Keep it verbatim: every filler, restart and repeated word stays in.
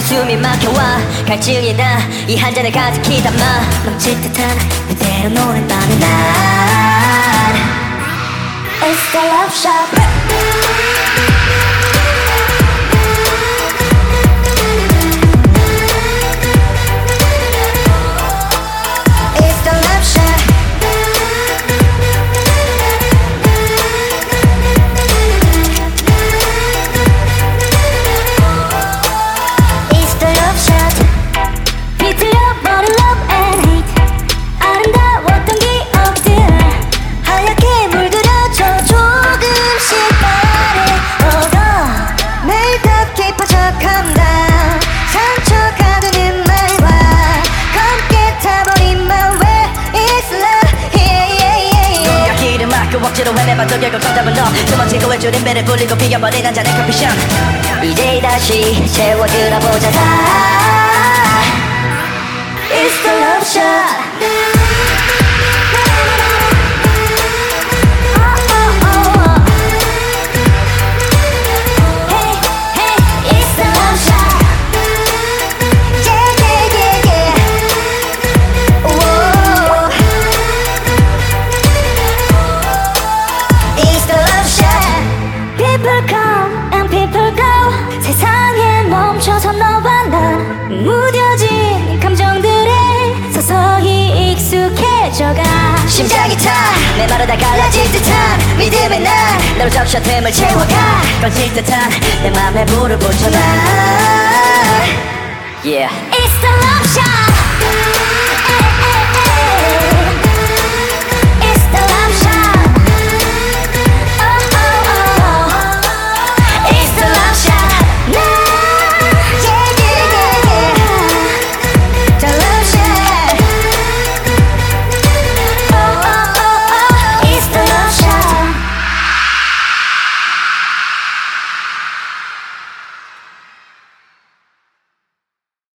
숨이 막혀와 갈증이 나 이 한 잔을 가득히 담아 넘칠 듯한 그대로 노는 밤의 날 It's the love shot 억지로 헤매봐도 결국 정답은 너 도망치고 외줄인 배를 불리고 피겨버린 한 잔의 커피숍 이제 다시 채워들어보자 다 It's the love shot People come and people go 세상에 멈춰서 너와 난 무뎌진 감정들에 서서히 익숙해져가 심장이 타 메마르다 갈라질 듯한 믿음의 날 너로 적셔 틈을 채워가 꺼질 듯한 내 맘에 불을 붙여놔 Yeah It's the love shot